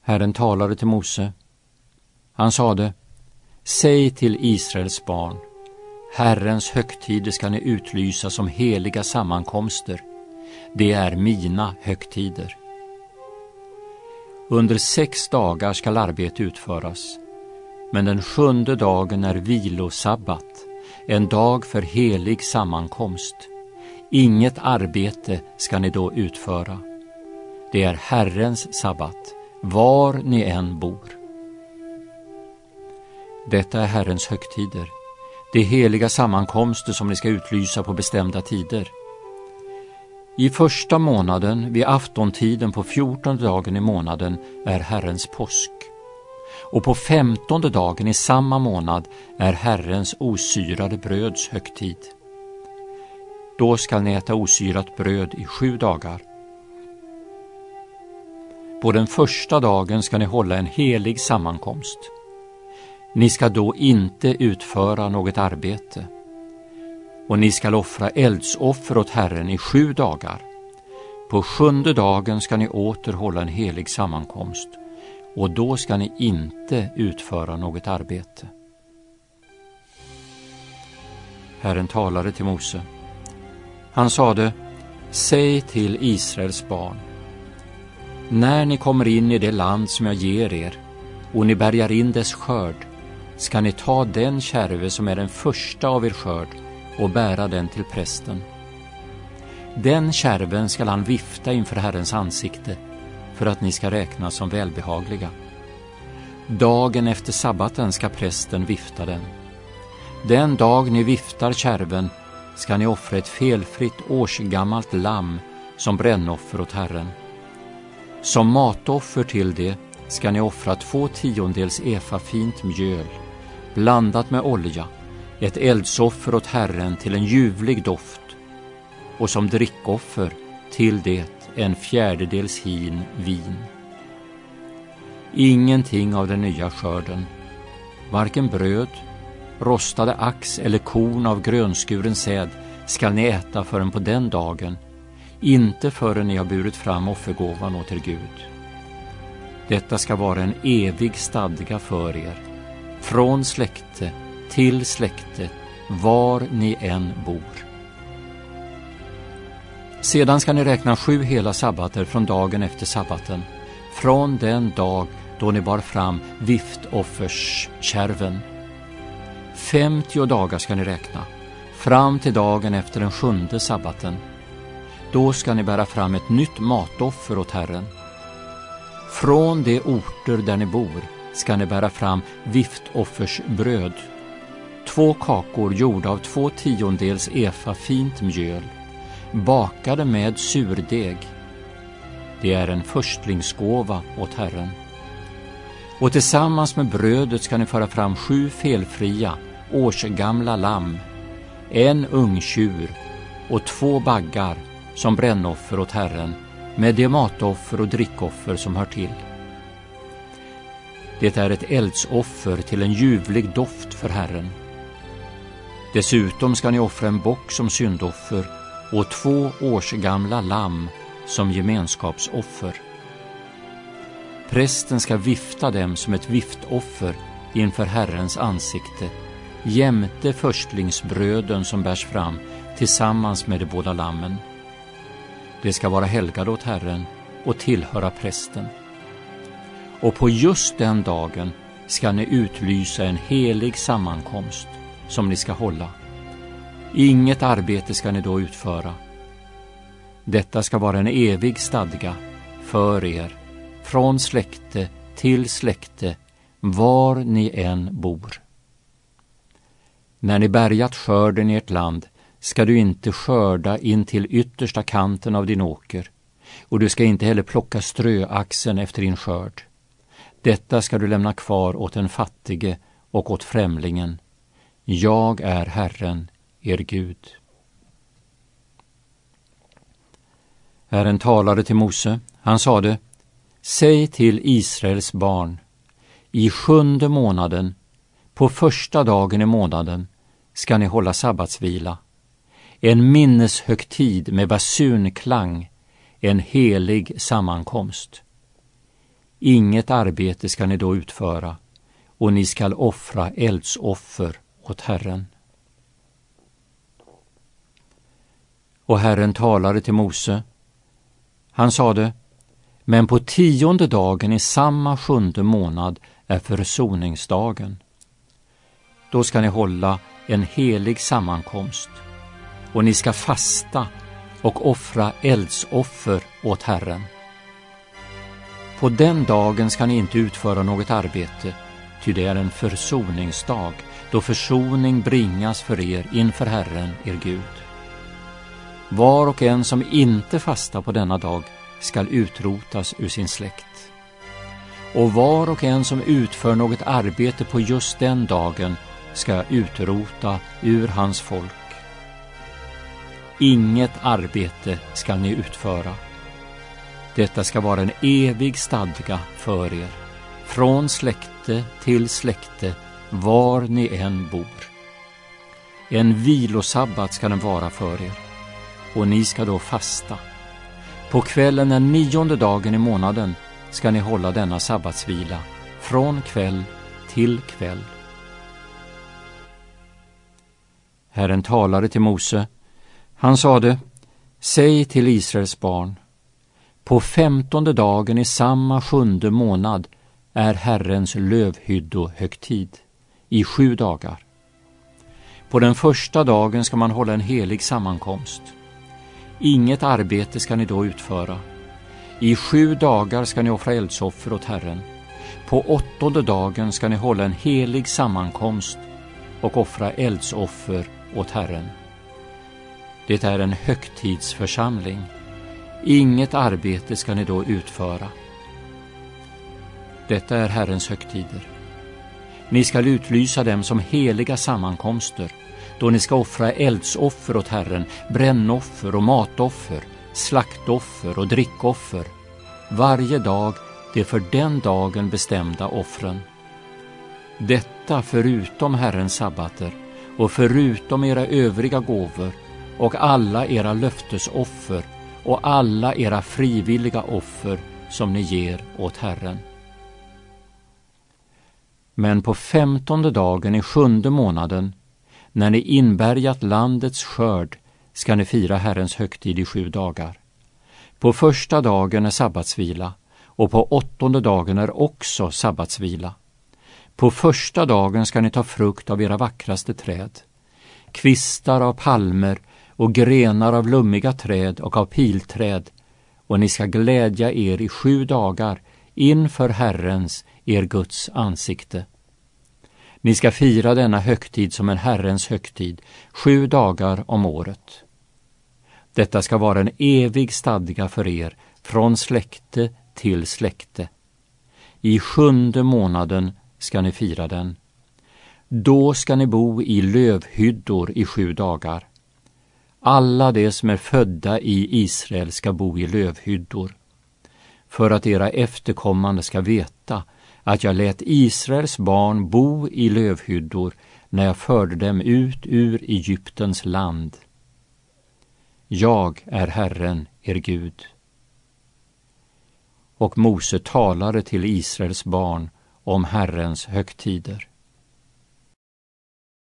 Herren talade till Mose. Han sade: säg till Israels barn, Herrens högtider ska ni utlysa som heliga sammankomster. Det är mina högtider. Under 6 dagar skall arbete utföras, men den 7:e dagen är vilosabbat, en dag för helig sammankomst. Inget arbete ska ni då utföra. Det är Herrens sabbat, var ni än bor. Detta är Herrens högtider, de heliga sammankomster som ni ska utlysa på bestämda tider. I första månaden, vid aftontiden på 14:e dagen i månaden, är Herrens påsk. Och på 15:e dagen i samma månad är Herrens osyrade bröds högtid. Då skall ni äta osyrat bröd i 7 dagar. På den första dagen ska ni hålla en helig sammankomst. Ni ska då inte utföra något arbete. Och ni ska offra eldsoffer åt Herren i 7 dagar. På 7:e dagen ska ni åter hålla en helig sammankomst. Och då ska ni inte utföra något arbete. Herren talade till Mose. Han sade: säg till Israels barn, när ni kommer in i det land som jag ger er och ni bärgar in dess skörd, ska ni ta den kärve som är den första av er skörd och bära den till prästen. Den kärven skall han vifta inför Herrens ansikte för att ni ska räknas som välbehagliga. Dagen efter sabbaten ska prästen vifta den. Den dag ni viftar kärven ska ni offra ett felfritt årsgammalt lamm som brännoffer åt Herren. Som matoffer till det ska ni offra 2/10 efa fint mjöl, blandat med olja, ett eldsoffer åt Herren till en ljuvlig doft, och som drickoffer till det 1/4 hin vin. Ingenting av den nya skörden, varken bröd, rostade ax eller korn av grönskuren säd, skall ni äta förrän på den dagen, inte förrän ni har burit fram offergåvan åt er Gud. Detta ska vara en evig stadga för er, från släkte till släkte, var ni än bor. Sedan ska ni räkna 7 hela sabbater från dagen efter sabbaten, från den dag då ni bar fram viftofferskärven. 50 dagar ska ni räkna, fram till dagen efter den 7:e sabbaten. Då ska ni bära fram ett nytt matoffer åt Herren. Från de orter där ni bor ska ni bära fram viftoffersbröd, 2 kakor gjorda av 2/10 efa fint mjöl, bakade med surdeg. Det är en förstlingsgåva åt Herren. Och tillsammans med brödet ska ni föra fram 7 felfria, årsgamla lamm, 1 ungtjur och 2 baggar som brännoffer åt Herren, med de matoffer och drickoffer som hör till. Det är ett eldsoffer till en ljuvlig doft för Herren. Dessutom ska ni offra en bock som syndoffer och 2 årsgamla lamm som gemenskapsoffer. Prästen ska vifta dem som ett viftoffer inför Herrens ansikte, jämte förstlingsbröden som bärs fram tillsammans med de båda lammen. Det ska vara helgade åt Herren och tillhöra prästen. Och på just den dagen ska ni utlysa en helig sammankomst som ni ska hålla. Inget arbete ska ni då utföra. Detta ska vara en evig stadga för er, från släkte till släkte, var ni än bor. När ni bärgat skörden i ert land ska du inte skörda in till yttersta kanten av din åker, och du ska inte heller plocka ströaxen efter din skörd. Detta ska du lämna kvar åt den fattige och åt främlingen. Jag är Herren, er Gud. Herren talade till Mose. Han sade: säg till Israels barn, i 7:e månaden, på första dagen i månaden, ska ni hålla sabbatsvila, en minneshögtid med basunklang, en helig sammankomst. Inget arbete ska ni då utföra, och ni skall offra eldsoffer åt Herren. Och Herren talade till Mose. Han sade: men på 10:e dagen i samma 7:e månad är försoningsdagen. Då ska ni hålla en helig sammankomst, och ni ska fasta och offra eldsoffer åt Herren. På den dagen ska ni inte utföra något arbete, ty det är en försoningsdag, då försoning bringas för er inför Herren, er Gud. Var och en som inte fastar på denna dag skall utrotas ur sin släkt. Och var och en som utför något arbete på just den dagen ska utrota ur hans folk. Inget arbete ska ni utföra. Detta ska vara en evig stadga för er, från släkte till släkte, var ni än bor. En vilosabbat ska den vara för er, och ni ska då fasta. På kvällen den 9:e dagen i månaden ska ni hålla denna sabbatsvila, från kväll till kväll. Herren talade till Mose. Han sade: säg till Israels barn: på 15:e dagen i samma 7:e månad är Herrens lövhyddohögtid i 7 dagar. På den första dagen ska man hålla en helig sammankomst. Inget arbete ska ni då utföra. I 7 dagar ska ni offra eldsoffer åt Herren. På 8:e dagen ska ni hålla en helig sammankomst och offra eldsoffer åt Herren. Det är en högtidsförsamling. Inget arbete ska ni då utföra. Detta är Herrens högtider. Ni skall utlysa dem som heliga sammankomster, då ni ska offra eldsoffer åt Herren, brännoffer och matoffer, slaktoffer och drickoffer, varje dag det för den dagen bestämda offren. Detta förutom Herrens sabbater och förutom era övriga gåvor och alla era löftesoffer och alla era frivilliga offer som ni ger åt Herren. Men på 15:e dagen i 7:e månaden, när ni inbärgat landets skörd, ska ni fira Herrens högtid i 7 dagar. På första dagen är sabbatsvila, och på 8:e dagen är också sabbatsvila. På första dagen ska ni ta frukt av era vackraste träd, kvistar av palmer och grenar av lummiga träd och av pilträd, och ni ska glädja er i 7 dagar inför Herrens, er Guds ansikte. Ni ska fira denna högtid som en Herrens högtid, 7 dagar om året. Detta ska vara en evig stadga för er, från släkte till släkte. I 7:e månaden ska ni fira den. Då ska ni bo i lövhyddor i 7 dagar. Alla de som är födda i Israel ska bo i lövhyddor, för att era efterkommande ska veta att jag lät Israels barn bo i lövhyddor när jag förde dem ut ur Egyptens land. Jag är Herren, er Gud. Och Mose talade till Israels barn om Herrens högtider.